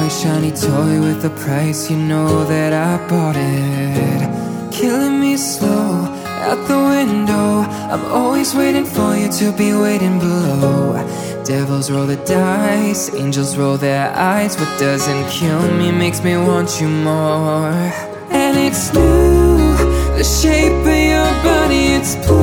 shiny toy with a price, you know that I bought it. Killing me slow, out the window. I'm always waiting for you to be waiting below. Devils roll the dice, angels roll their eyes. What doesn't kill me makes me want you more. And it's new, the shape of your body, it's blue.